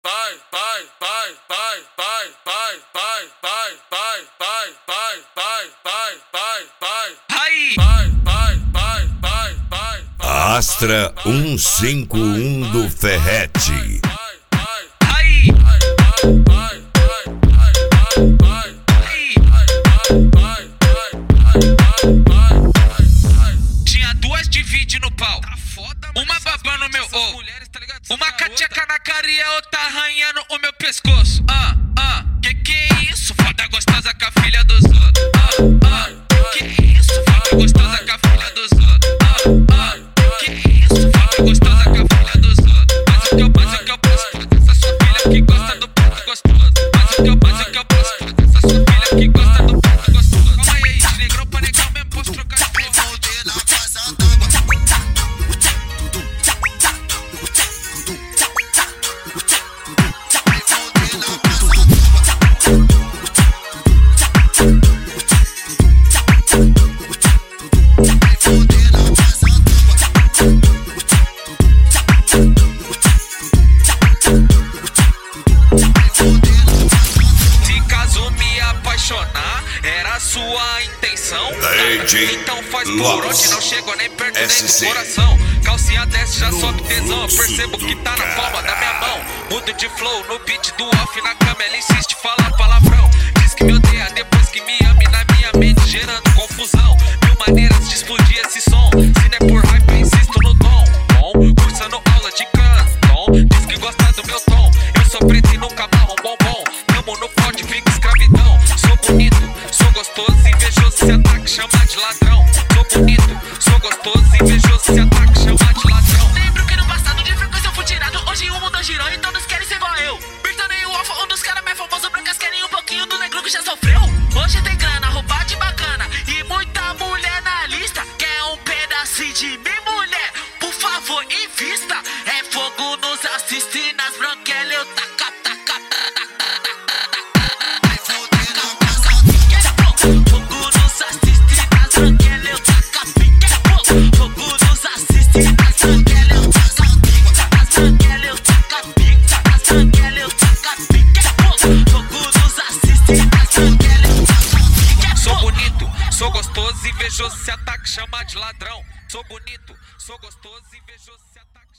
Astra 151 do Ferrete. Tinha duas divide no pau, uma babando meu ovo, uma cateca na cara e a outra arranhando o meu pescoço. Que é isso? Foda gostosa com a filha dos outros. Que é isso? Foda gostosa com a filha dos outros. Que é isso? Foda gostosa com a filha dos outros. Mas o que eu posso fazer? Essa sua filha que gosta do prato gostoso. Mas o que eu posso fazer? Essa sua filha que gosta do prato gostoso. Calma aí, de negrão pra negrão mesmo, posso trocar de porra. Era a sua intenção? Então faz por onde não chego nem perto nem do coração. Calcinha desce, já sobe tesão. Eu percebo que tá na palma da minha mão. Mudo de flow no beat do off. Na cama ela insiste, fala palavrão. Diz que me odeia depois que me ame na minha mente, gerando confusão. Mil maneiras de explodir esse som. Se não é por hype, eu insisto no dom. Cursando aula de canto. Diz que gosta do meu tom. Eu sou preto e nunca marrom bombom. Tamo no pó de fica escravidão. Sou bonito, sou gostoso, invejoso, se ataca, chama de ladrão. Sou bonito, sou gostoso, invejoso, se ataca, chama de ladrão. Lembro que no passado de frequência eu fui tirado. Hoje o mundo girou e todos querem ser igual eu. Britney e o Alfa, um dos caras mais famosos brancas querem um pouquinho do negro que já sofreu. Hoje tem grana, roupa de bacana e muita mulher na lista. Quer um pedacinho de mim, mulher? Por favor, invista. É fogo nos assiste, nas branquelas eu taca. Sou bonito, sou gostoso, invejoso, se ataca, chama de ladrão. Sou bonito, sou gostoso, invejoso, se ataca.